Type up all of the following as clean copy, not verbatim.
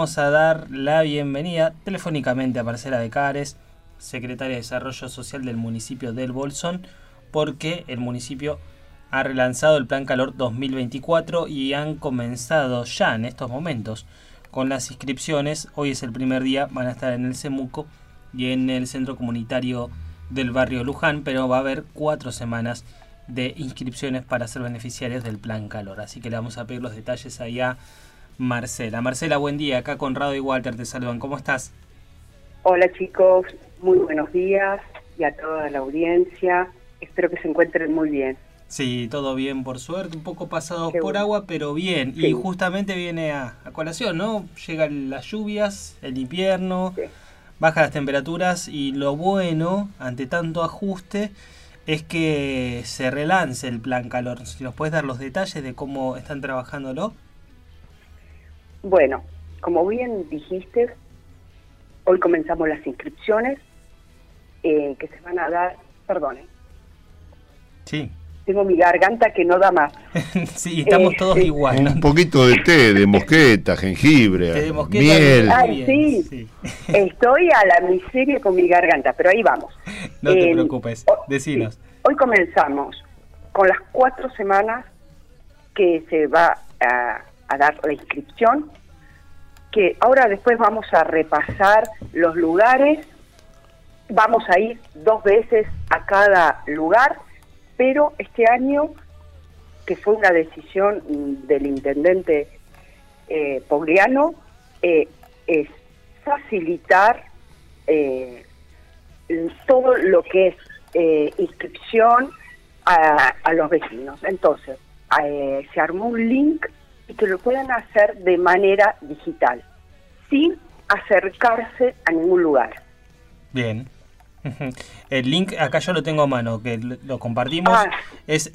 Vamos a dar la bienvenida telefónicamente a Marcela Becares, secretaria de Desarrollo Social del municipio del Bolsón, porque el municipio ha relanzado el Plan Calor 2024 y han comenzado ya en estos momentos con las inscripciones. Hoy es el primer día, van a estar en el CEMUCO y en el Centro Comunitario del Barrio Luján, pero va a haber 4 semanas de inscripciones para ser beneficiarios del Plan Calor. Así que le vamos a pedir los detalles ahí a Marcela. Marcela, buen día. Acá Conrado y Walter te saludan. ¿Cómo estás? Hola chicos, muy buenos días y a toda la audiencia. Espero que se encuentren muy bien. Sí, todo bien, por suerte. Un poco pasados por agua, pero bien. Sí. Y justamente viene a colación, ¿no? Llegan las lluvias, el invierno, Sí. bajan las temperaturas y lo bueno, ante tanto ajuste, es que se relance el Plan Calor. Si nos puedes dar los detalles de cómo están trabajándolo. Bueno, como bien dijiste, hoy comenzamos las inscripciones que se van a dar, perdonen. Sí. Tengo mi garganta que no da más. Sí, estamos todos igual, ¿no? Un poquito de té, de mosqueta, jengibre, Té de mosqueta, miel. Ay, sí. Estoy a la miseria con mi garganta, pero ahí vamos. No te preocupes, decinos. Sí. Hoy comenzamos con las 4 semanas que se va a dar la inscripción, que ahora después vamos a repasar los lugares. Vamos a ir 2 veces a cada lugar, pero este año, que fue una decisión del intendente Pogliano, es facilitar todo lo que es inscripción a los vecinos. Entonces, se armó un link y que lo puedan hacer de manera digital, sin acercarse a ningún lugar. Bien. El link acá yo lo tengo a mano, que lo compartimos, es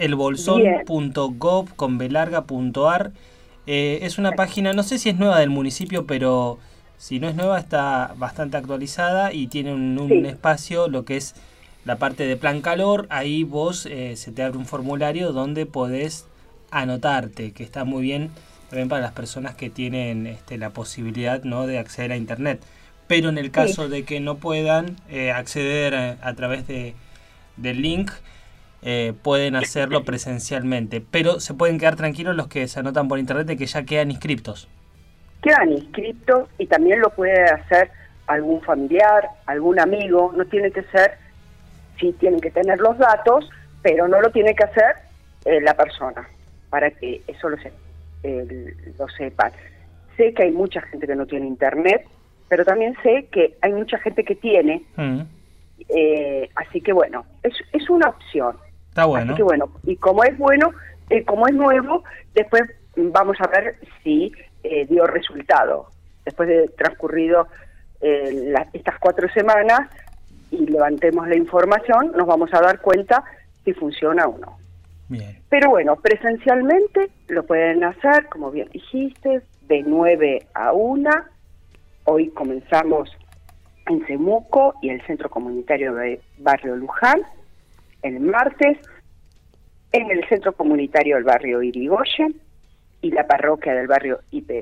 elbolson.gov.ar. Es una página, no sé si es nueva del municipio, pero si no es nueva está bastante actualizada y tiene un espacio, lo que es la parte de Plan Calor. Ahí vos se te abre un formulario donde podés anotarte, que está muy bien también para las personas que tienen la posibilidad, ¿no?, de acceder a internet. Pero en el caso de que no puedan acceder a través del link, pueden hacerlo presencialmente. Pero se pueden quedar tranquilos los que se anotan por internet de que ya quedan inscriptos. Quedan inscriptos y también lo puede hacer algún familiar, algún amigo. No tiene que ser, sí tienen que tener los datos, pero no lo tiene que hacer la persona, para que eso lo sepan. Sé que hay mucha gente que no tiene internet, pero también sé que hay mucha gente que tiene, así que bueno, es una opción. Está bueno. Así que bueno, y como es bueno, como es nuevo, después vamos a ver si dio resultado. Después de transcurrido estas 4 semanas y levantemos la información, nos vamos a dar cuenta si funciona o no. Bien. Pero bueno, presencialmente lo pueden hacer, como bien dijiste, de 9 a 1. Hoy comenzamos en CEMUCO y el Centro Comunitario de Barrio Luján. El martes en el Centro Comunitario del Barrio Irigoyen y la parroquia del barrio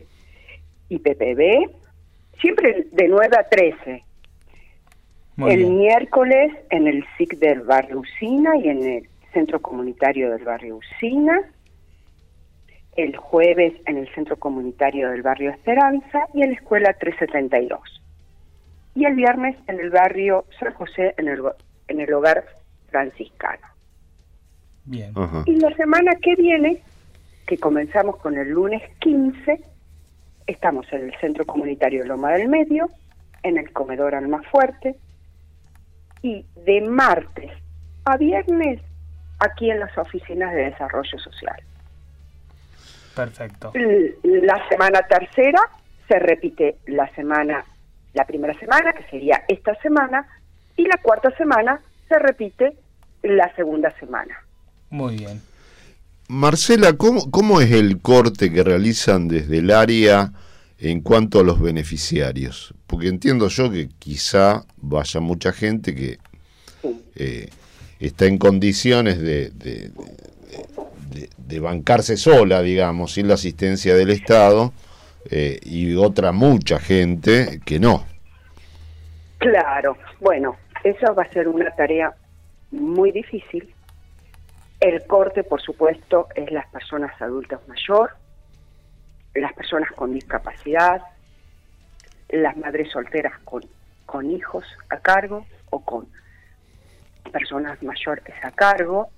IPPB, siempre de 9 a 13. El miércoles en el SIC del Barrio Usina y en el Centro Comunitario del Barrio Usina. El jueves en el Centro Comunitario del Barrio Esperanza y en la Escuela 372. Y el viernes en el Barrio San José, en el Hogar Franciscano. Bien. Ajá. Y la semana que viene, que comenzamos con el lunes 15, estamos en el Centro Comunitario Loma del Medio, en el Comedor Almafuerte, y de martes a viernes aquí en las oficinas de desarrollo social. Perfecto. La semana tercera se repite la primera semana, que sería esta semana, y la cuarta semana se repite la segunda semana. Muy bien. Marcela, ¿cómo es el corte que realizan desde el área en cuanto a los beneficiarios? Porque entiendo yo que quizá vaya mucha gente que está en condiciones de bancarse sola, digamos, sin la asistencia del Estado, y otra mucha gente que no. Claro, bueno, eso va a ser una tarea muy difícil. El corte, por supuesto, es las personas adultas mayor, las personas con discapacidad, las madres solteras con hijos a cargo o con personas mayores a cargo.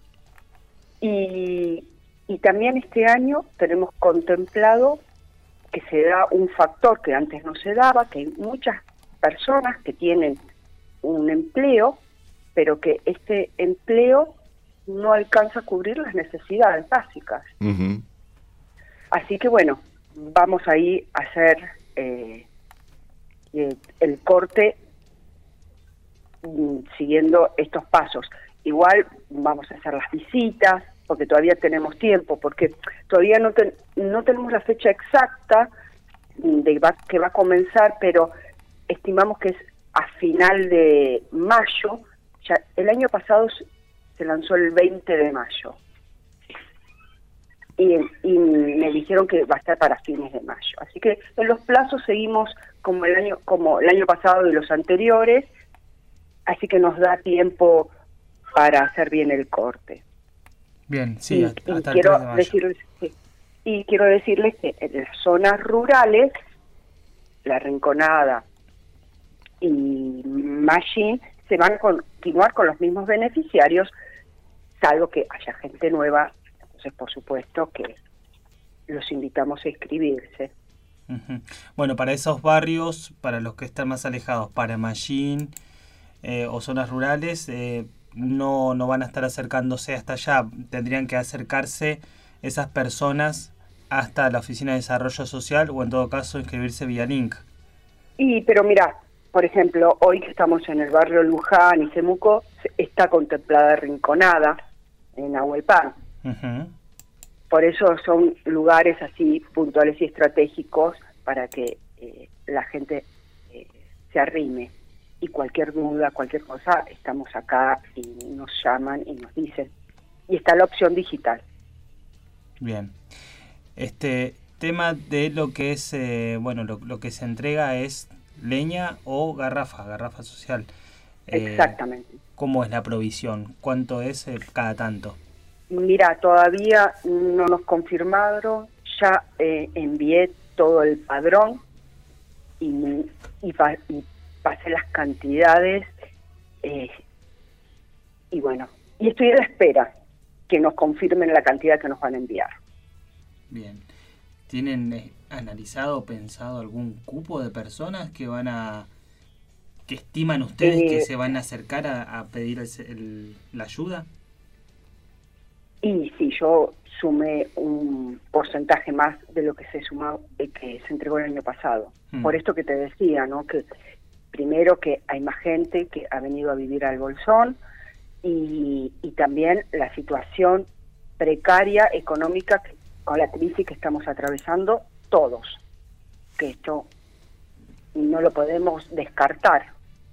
Y también este año tenemos contemplado que se da un factor que antes no se daba, que hay muchas personas que tienen un empleo, pero que este empleo no alcanza a cubrir las necesidades básicas. Uh-huh. Así que bueno, vamos ahí a hacer el corte siguiendo estos pasos. Igual vamos a hacer las visitas, porque todavía tenemos tiempo, porque todavía no tenemos la fecha exacta que va a comenzar, pero estimamos que es a final de mayo. Ya el año pasado se lanzó el 20 de mayo y me dijeron que va a estar para fines de mayo. Así que en los plazos seguimos como el año pasado y los anteriores, así que nos da tiempo para hacer bien el corte. Bien, sí, hasta quiero el 3 de mayo. quiero decirles que en las zonas rurales, La Rinconada y Machín se van a continuar con los mismos beneficiarios, salvo que haya gente nueva. Entonces, por supuesto que los invitamos a inscribirse. Uh-huh. Bueno, para esos barrios, para los que están más alejados, para Machín o zonas rurales, no van a estar acercándose hasta allá. Tendrían que acercarse esas personas hasta la Oficina de Desarrollo Social o en todo caso inscribirse vía link. Pero mira, por ejemplo, hoy que estamos en el barrio Luján y Semuco, está contemplada Rinconada en Nahuelpan. Uh-huh. Por eso son lugares así puntuales y estratégicos para que la gente se arrime. Y cualquier duda, cualquier cosa, estamos acá y nos llaman y nos dicen. Y está la opción digital. Bien. Este tema de lo que es, lo que se entrega es leña o garrafa social. Exactamente. ¿Cómo es la provisión? ¿Cuánto es cada tanto? Mira, todavía no nos confirmaron, ya envié todo el padrón y pasé las cantidades y bueno, y estoy a la espera que nos confirmen la cantidad que nos van a enviar. Bien. ¿Tienen analizado o pensado algún cupo de personas que que estiman ustedes que se van a acercar a pedir la ayuda? Y si yo sumé un porcentaje más de lo que se sumó, que se entregó el año pasado. Por esto que te decía, ¿no? Que primero que hay más gente que ha venido a vivir al Bolsón y también la situación precaria económica con la crisis que estamos atravesando todos, que esto no lo podemos descartar.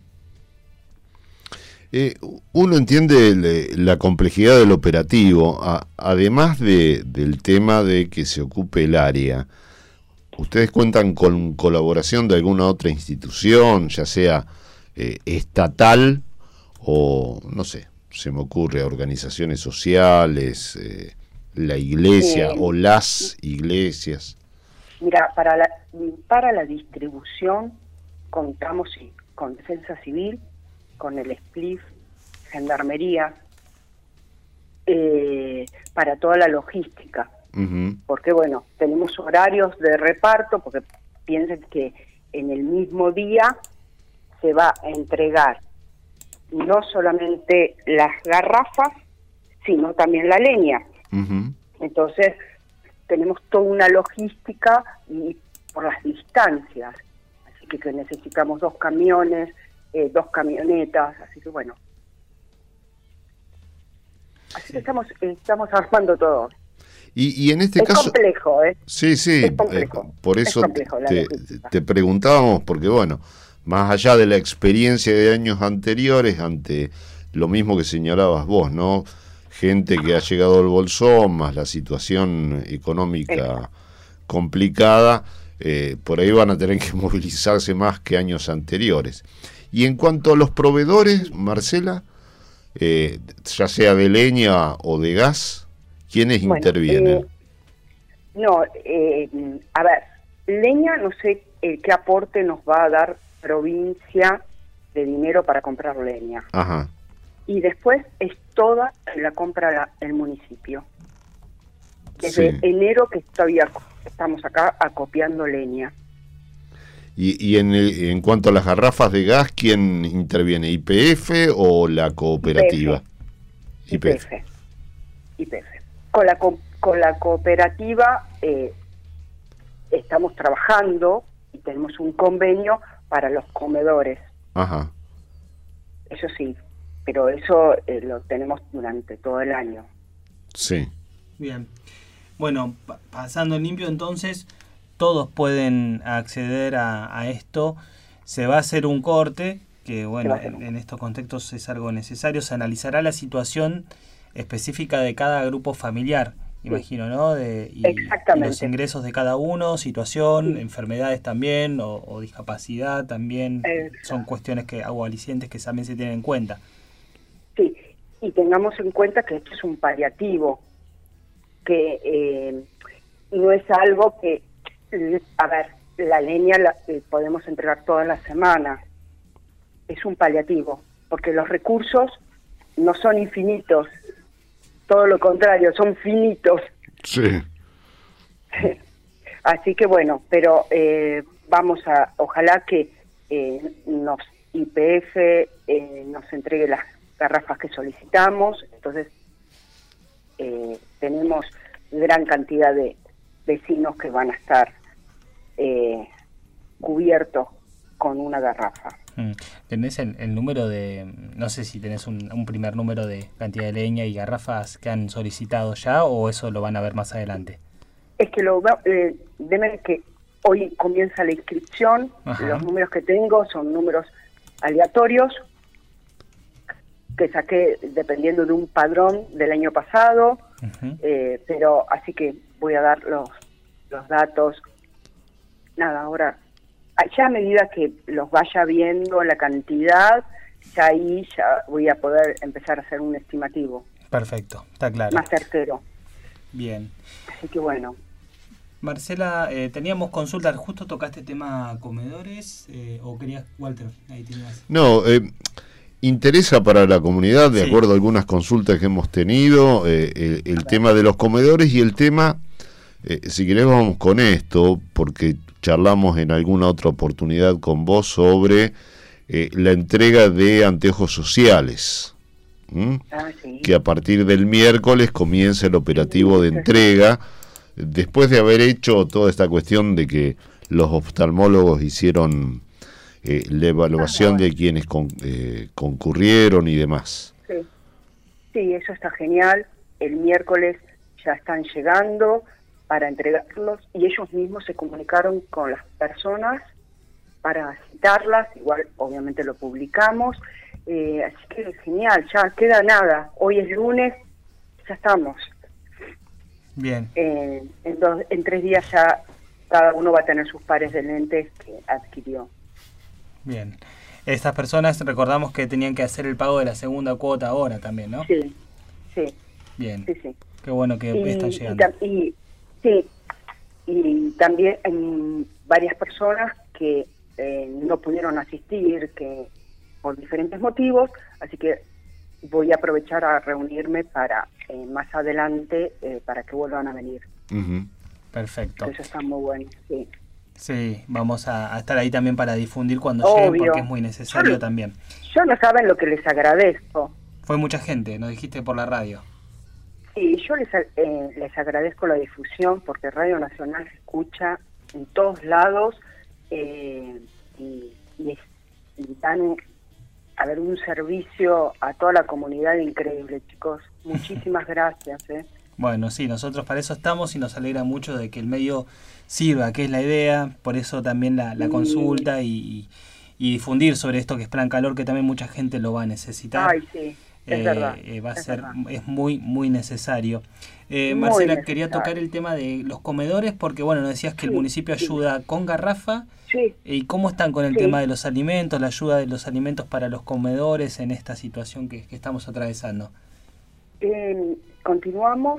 Uno entiende la complejidad del operativo, además del tema de que se ocupe el área. ¿Ustedes cuentan con colaboración de alguna otra institución, ya sea estatal o, no sé, se me ocurre, organizaciones sociales, la iglesia o las iglesias? Mira, para la distribución contamos con Defensa Civil, con el SPLIF, Gendarmería, para toda la logística. Uh-huh. Porque bueno, tenemos horarios de reparto, porque piensen que en el mismo día se va a entregar no solamente las garrafas, sino también la leña. Uh-huh. Entonces, tenemos toda una logística y por las distancias. Así que necesitamos 2 camiones, 2 camionetas, así que bueno. Así que estamos armando todo. Y en este caso... Es complejo, ¿eh? Sí, es complejo. Por eso complejo, te preguntábamos, porque bueno, más allá de la experiencia de años anteriores, ante lo mismo que señalabas vos, ¿no? Gente que ha llegado al Bolsón, más la situación económica complicada, por ahí van a tener que movilizarse más que años anteriores. Y en cuanto a los proveedores, Marcela, ya sea de leña o de gas, ¿quiénes intervienen? A ver, leña, no sé qué aporte nos va a dar provincia de dinero para comprar leña. Ajá. Y después es toda la compra el municipio. Desde enero que todavía estamos acá acopiando leña. Y en cuanto a las garrafas de gas, ¿quién interviene? ¿YPF o la cooperativa? YPF. Con la cooperativa estamos trabajando y tenemos un convenio para los comedores. Ajá. Eso sí, pero eso lo tenemos durante todo el año. Sí. Bien. Bueno, pasando en limpio entonces, todos pueden acceder a esto. Se va a hacer un corte, que bueno, en estos contextos es algo necesario. Se analizará la situación específica de cada grupo familiar, imagino, ¿no? Y los ingresos de cada uno, situación, enfermedades también, o discapacidad también. Son cuestiones o alicientes que también se tienen en cuenta. Sí, y tengamos en cuenta que esto es un paliativo, que no es algo que, a ver, la leña la podemos entregar toda la semana. Es un paliativo, porque los recursos no son infinitos, todo lo contrario, son finitos. Sí. Así que bueno, pero ojalá que YPF nos entregue las garrafas que solicitamos. Entonces tenemos gran cantidad de vecinos que van a estar cubiertos con una garrafa. ¿Tenés el número de, no sé si tenés un primer número de cantidad de leña y garrafas que han solicitado ya, o eso lo van a ver más adelante? Es que deben que hoy comienza la inscripción. Ajá. Los números que tengo son números aleatorios que saqué dependiendo de un padrón del año pasado. Uh-huh. Pero así que voy a dar los datos. Nada, ahora ya a medida que los vaya viendo la cantidad, ya voy a poder empezar a hacer un estimativo. Perfecto, está claro. Más certero. Bien. Así que bueno. Marcela, teníamos consultas, justo tocaste tema comedores, o querías, Walter, ahí tenías. No, interesa para la comunidad, de acuerdo a algunas consultas que hemos tenido, el tema de los comedores y el tema, si querés vamos con esto, porque charlamos en alguna otra oportunidad con vos sobre la entrega de anteojos sociales. Sí. Que a partir del miércoles comienza el operativo de entrega, después de haber hecho toda esta cuestión de que los oftalmólogos hicieron la evaluación de quienes concurrieron y demás. Sí, eso está genial. El miércoles ya están llegando para entregarlos y ellos mismos se comunicaron con las personas para citarlas, igual obviamente lo publicamos, así que genial, ya queda nada, hoy es lunes, ya estamos. Bien. En 3 días ya cada uno va a tener sus pares de lentes que adquirió. Bien. Estas personas, recordamos que tenían que hacer el pago de la segunda cuota ahora también, ¿no? Sí. Bien. Sí. Qué bueno que están llegando. Y también hay varias personas que no pudieron asistir, que por diferentes motivos, así que voy a aprovechar a reunirme para más adelante para que vuelvan a venir. Uh-huh. Perfecto. Eso está muy bueno, sí. Sí, vamos a estar ahí también para difundir cuando lleguen, porque es muy necesario también. Yo no saben lo que les agradezco. Fue mucha gente, nos dijiste por la radio. Sí, yo les agradezco la difusión, porque Radio Nacional se escucha en todos lados y dan un servicio a toda la comunidad increíble, chicos. Muchísimas gracias. Bueno, sí, nosotros para eso estamos y nos alegra mucho de que el medio sirva, que es la idea, por eso también la consulta y difundir sobre esto que es Plan Calor, que también mucha gente lo va a necesitar. Ay, sí. va a ser, es muy, muy necesario. Marcela, quería tocar el tema de los comedores, porque bueno, nos decías que el municipio ayuda con garrafa. ¿Y cómo están con el tema de los alimentos, la ayuda de los alimentos para los comedores en esta situación que estamos atravesando? Continuamos,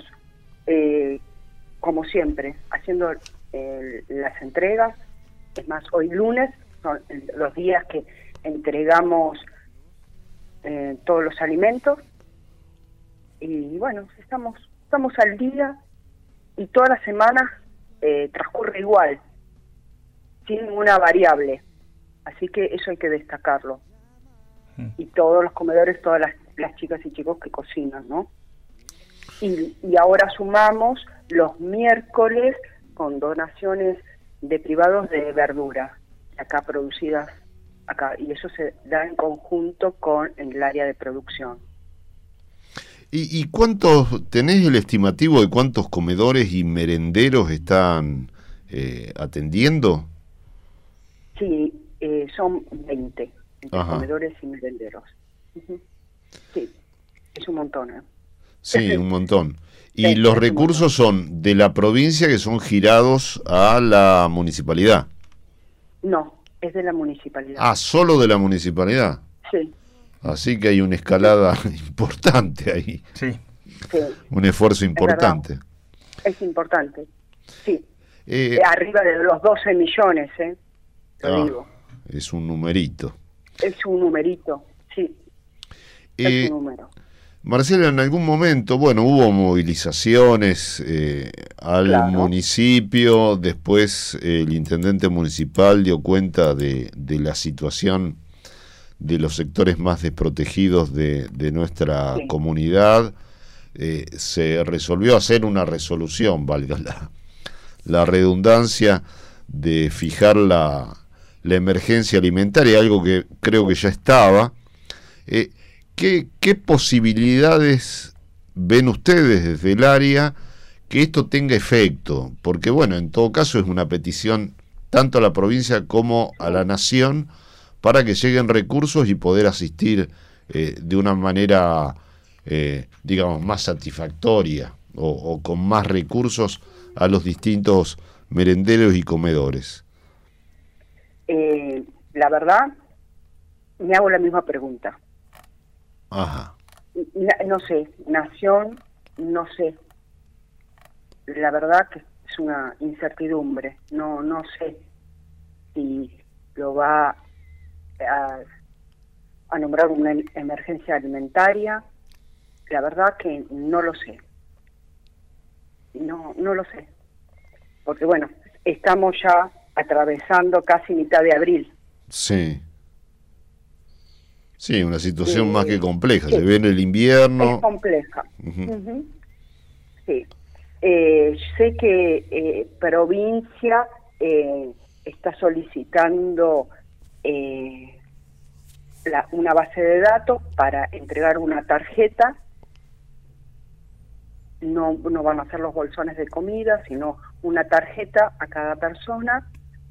como siempre, haciendo las entregas. Es más, hoy lunes son los días que entregamos todos los alimentos. Y bueno, estamos al día y toda la semana transcurre igual, sin ninguna variable. Así que eso hay que destacarlo. Y todos los comedores, todas las chicas y chicos que cocinan, ¿no? Y ahora sumamos los miércoles con donaciones de privados de verdura, acá producidas acá, y eso se da en conjunto con el área de producción. ¿Y cuántos, tenés el estimativo de cuántos comedores y merenderos están atendiendo? Sí, son 20 comedores y merenderos. Sí, es un montón, ¿eh? Sí, un montón. Y los recursos son de la provincia, que son girados a la municipalidad. No, es de la municipalidad. Ah, ¿solo de la municipalidad? Sí. Así que hay una escalada importante ahí. Sí. Un esfuerzo importante. Es importante, sí. Arriba de los 12 millones, lo digo. Es un numerito. Es un numerito, sí. Es un número. Marcela, en algún momento, bueno, hubo movilizaciones al municipio, después el intendente municipal dio cuenta de la situación de los sectores más desprotegidos de nuestra comunidad. Se resolvió hacer una resolución, valga la redundancia, de fijar la emergencia alimentaria, algo que creo que ya estaba. ¿Qué posibilidades ven ustedes desde el área que esto tenga efecto? Porque bueno, en todo caso es una petición tanto a la provincia como a la nación para que lleguen recursos y poder asistir de una manera, digamos, más satisfactoria o con más recursos a los distintos merenderos y comedores. La verdad, me hago la misma pregunta. Ajá. No sé, nación, no sé. La verdad que es una incertidumbre. No sé si lo va a nombrar una emergencia alimentaria. La verdad que no lo sé. No lo sé. Porque bueno, estamos ya atravesando casi mitad de abril. Sí. Sí, una situación más que compleja. Se viene el invierno. Es compleja. Sí. Sé que provincia está solicitando una base de datos para entregar una tarjeta. No van a hacer los bolsones de comida, sino una tarjeta a cada persona.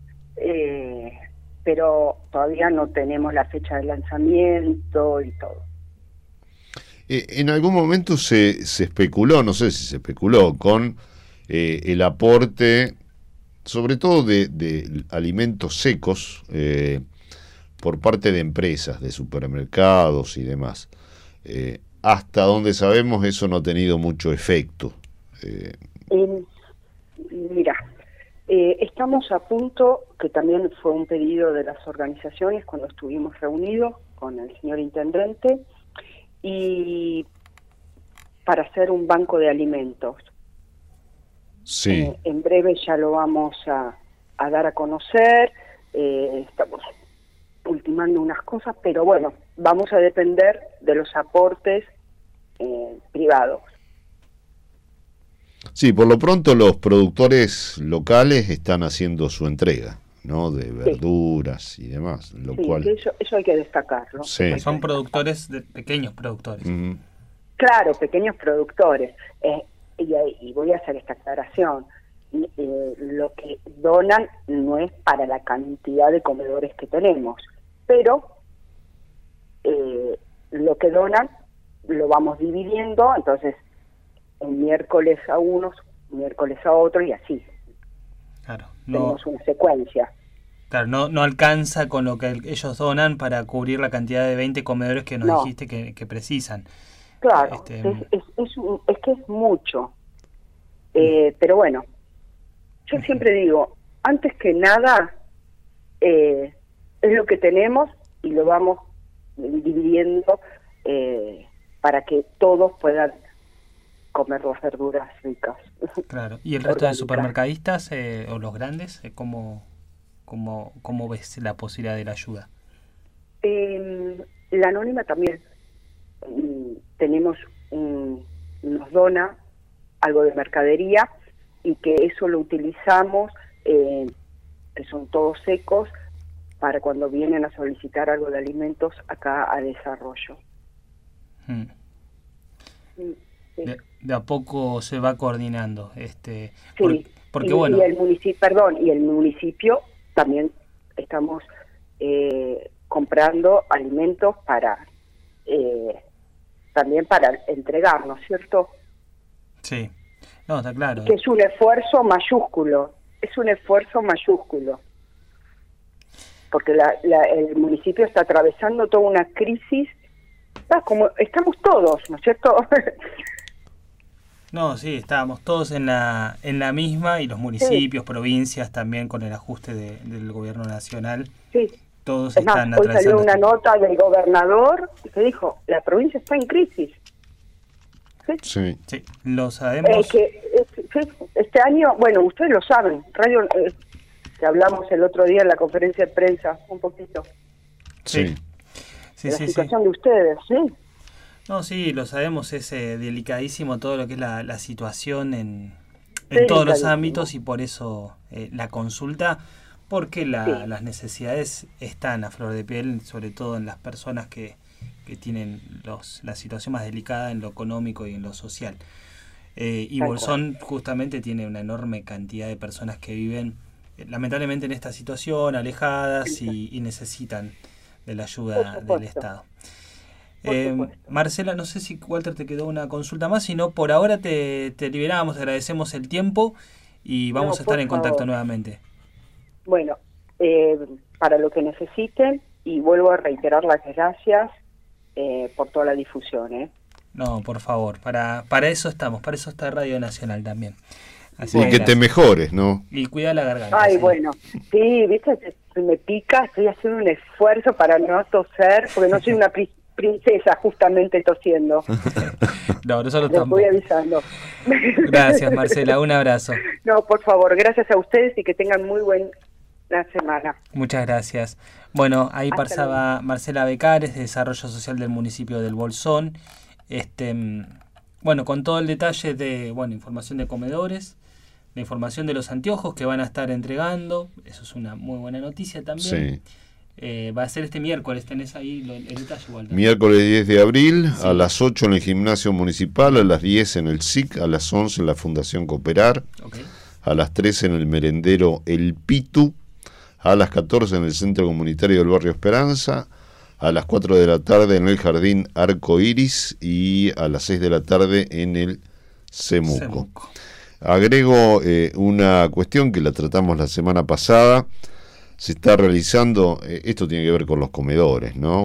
Pero todavía no tenemos la fecha de lanzamiento y todo. En algún momento se especuló, no sé si se especuló, con el aporte, sobre todo de alimentos secos, por parte de empresas, de supermercados y demás. Hasta donde sabemos eso no ha tenido mucho efecto. Mira, estamos a punto, que también fue un pedido de las organizaciones cuando estuvimos reunidos con el señor intendente, y para hacer un banco de alimentos. Sí. En breve ya lo vamos a dar a conocer. Estamos ultimando unas cosas, pero bueno, vamos a depender de los aportes privados. Sí, por lo pronto los productores locales están haciendo su entrega, ¿no? De verduras y demás, lo cual... que eso hay que destacarlo. Sí. Son productores, pequeños productores. Claro, pequeños productores. Y voy a hacer esta aclaración. Lo que donan no es para la cantidad de comedores que tenemos, pero lo que donan lo vamos dividiendo, entonces un miércoles a unos, miércoles a otros y así. Claro, tenemos una secuencia. Claro, no alcanza con lo que ellos donan para cubrir la cantidad de 20 comedores que nos dijiste que precisan. Claro, es que es mucho. Pero bueno, yo siempre digo, antes que nada, es lo que tenemos y lo vamos dividiendo para que todos puedan comer las verduras ricas. Claro. ¿Y el resto de supermercadistas o los grandes, cómo ves la posibilidad de la ayuda? La Anónima también tenemos nos dona algo de mercadería y que eso lo utilizamos, que son todos secos, para cuando vienen a solicitar algo de alimentos acá a Desarrollo. Sí. De a poco se va coordinando, sí, porque bueno, y el municipio también estamos comprando alimentos para también para entregar, ¿no es cierto? Sí, no, está claro. Que es un esfuerzo mayúsculo, porque el municipio está atravesando toda una crisis, como estamos todos, ¿no es cierto? No, sí, estábamos todos en la misma, y los municipios, provincias también con el ajuste del gobierno nacional. Sí. Todos están atravesando. Hoy salió una nota del gobernador que dijo, la provincia está en crisis. Sí, lo sabemos. Este año, bueno, ustedes lo saben, que hablamos el otro día en la conferencia de prensa, un poquito. Sí. La situación de ustedes, ¿sí? No, sí, lo sabemos, es delicadísimo todo lo que es la situación en todos los ámbitos, y por eso la consulta, porque las necesidades están a flor de piel, sobre todo en las personas que tienen la situación más delicada en lo económico y en lo social. Y Bolsón justamente tiene una enorme cantidad de personas que viven lamentablemente en esta situación, alejadas y necesitan de la ayuda del Estado. Marcela, no sé si Walter te quedó una consulta más, si no, por ahora te liberamos, te agradecemos el tiempo y vamos a estar en contacto nuevamente. Bueno, para lo que necesiten, y vuelvo a reiterar las gracias por toda la difusión. No, por favor, para eso estamos, para eso está Radio Nacional también. Así y que te mejores, ¿no? Y cuida la garganta. Ay, bueno, sí, viste, me pica, estoy haciendo un esfuerzo para no toser, porque no soy una princesa justamente tosiendo. No, nosotros les tampoco. voy avisando. Gracias, Marcela, un abrazo. No, por favor, gracias a ustedes y que tengan muy buena semana. Muchas gracias. Bueno, ahí pasaba Marcela Becares, de Desarrollo Social del municipio del Bolsón. Bueno, con todo el detalle de información de comedores, la información de los anteojos que van a estar entregando, eso es una muy buena noticia también. Sí. Va a ser este miércoles, tenés ahí el detalle, Walter. Miércoles 10 de abril, a las 8 en el gimnasio municipal, a las 10 en el SIC, a las 11 en la Fundación Cooperar, a las 13 en el merendero El Pitu, a las 14 en el Centro Comunitario del Barrio Esperanza, a las 4 de la tarde en el Jardín Arco Iris y a las 6 de la tarde en el Semuco. Agrego una cuestión que la tratamos la semana pasada. Se está realizando, esto tiene que ver con los comedores, ¿no?